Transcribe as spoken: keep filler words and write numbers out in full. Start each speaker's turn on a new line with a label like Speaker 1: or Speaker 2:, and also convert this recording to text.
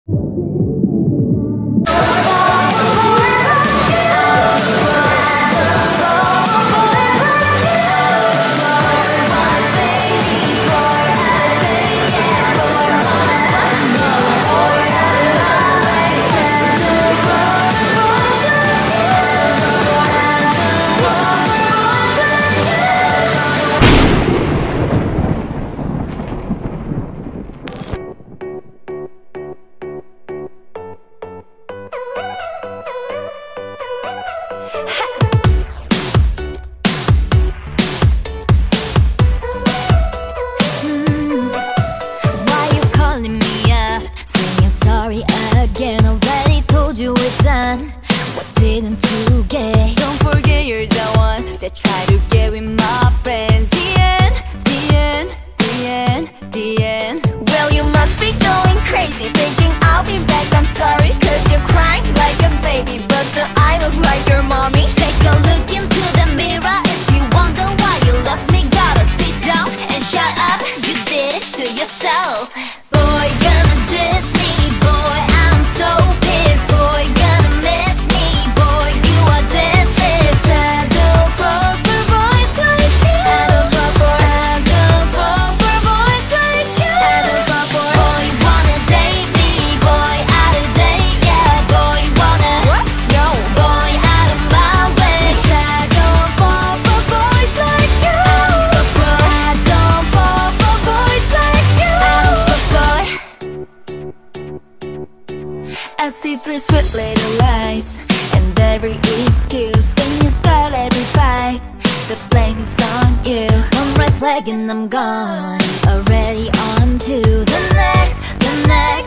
Speaker 1: Again, already told you we're done. What didn't you get?
Speaker 2: Don't forget you're the one that tried to get with my friends. The end, the end, the end, the end. Well, you must be going crazy, thinking I'll be back. I'm sorry, cause you're crying like a baby, but do I look like your mommy?
Speaker 1: Take a look into the mirror. If you wonder why you lost me, gotta sit down and shut up. You did it to yourself. Boy, gonna diss me. Boy, I'm so pissed. Boy, gonna miss me. Boy, you are dismissed. I don't fall for boys like you. I don't fall for, I don't fall for boys like you. I don't fall for. Boy, wanna date me. Boy, out of date, yeah. Boy, wanna what? No. Boy, out of my way. I don't fall for boys like you. I don't fall for boys like you. I don't fall for.
Speaker 2: I see through sweet little lies and every excuse. When you start every fight, the blame is on you.
Speaker 1: One red flag and I'm gone. Already on to the next, the next.